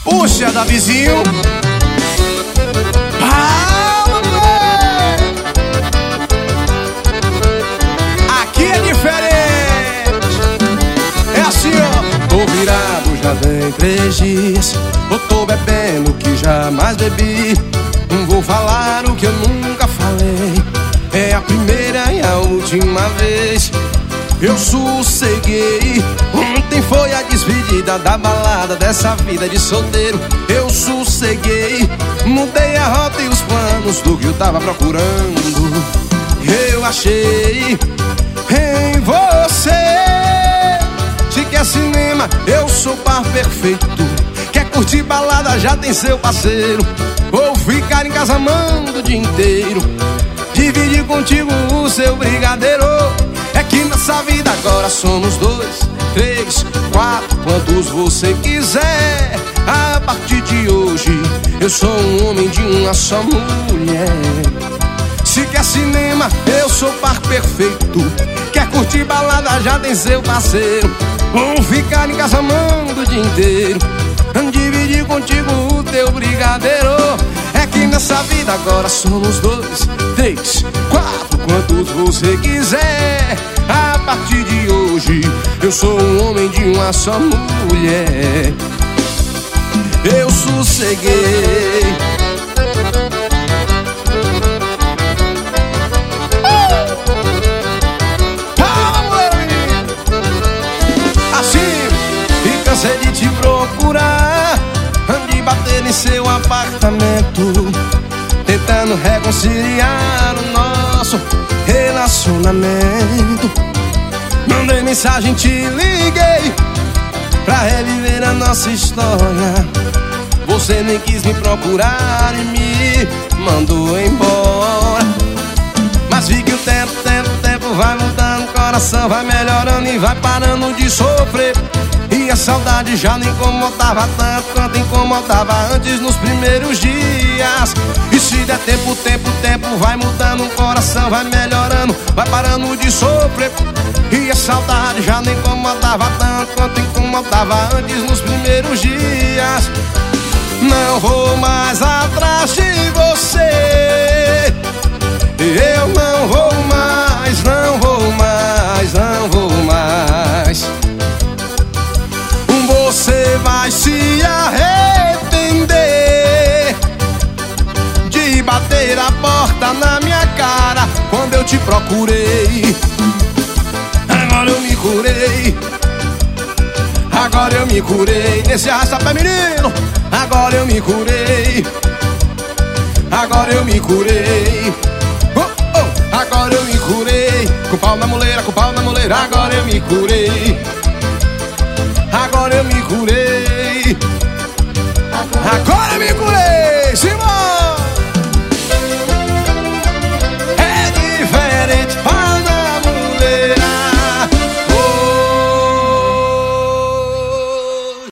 Puxa da vizinho. Aqui é diferente. É assim, ó. Tô virado, já vem 3 dias. Eu tô bebendo que jamais bebi. Não vou falar o que eu nunca falei. É a primeira e a última vez. Eu sosseguei. Ontem foi a despedida da balada, dessa vida de solteiro. Eu sosseguei. Mudei a rota e os planos do que eu tava procurando. Eu achei em você. Se quer cinema, eu sou par perfeito. Quer curtir balada, já tem seu parceiro. Ou ficar em casa amando o dia inteiro. Dividir contigo o seu brigadeiro. É que nessa vida agora somos 2, 3, 4, quantos você quiser. A partir de hoje eu sou um homem de uma só mulher. Se quer cinema, eu sou par perfeito. Quer curtir balada, já tem seu parceiro. Vou ficar em casa amando o dia inteiro. Dividir contigo o teu brigadeiro. É que nessa vida agora somos 2, 3, 4, quantos você quiser. A partir de hoje eu sou um homem de uma só mulher. Eu sosseguei. Assim, e cansei de te procurar, de bater em seu apartamento, tentando reconciliar o nosso relacionamento. Mandei mensagem, te liguei pra reviver a nossa história. Você nem quis me procurar e me mandou embora. Mas vi que o tempo vai mudando, o coração vai melhorando e vai parando de sofrer. E a saudade já não incomodava tanto quanto incomodava antes nos primeiros dias. E se der tempo, o tempo vai mudando, o coração vai melhorando, vai parando de sofrer. E a saudade já não incomodava tanto quanto incomodava antes nos primeiros dias. Não vou mais atrás de você. Eu não vou mais, não vou mais, não vou mais. Você vai se arrepender de bater a porta na minha cara quando eu te procurei. Agora eu me curei. Agora eu me curei. Nesse arrasta-pé, menino. Agora eu me curei. Agora eu me curei. Agora eu me curei. Com pau na moleira, com pau na moleira. Agora eu me curei. Agora eu me curei.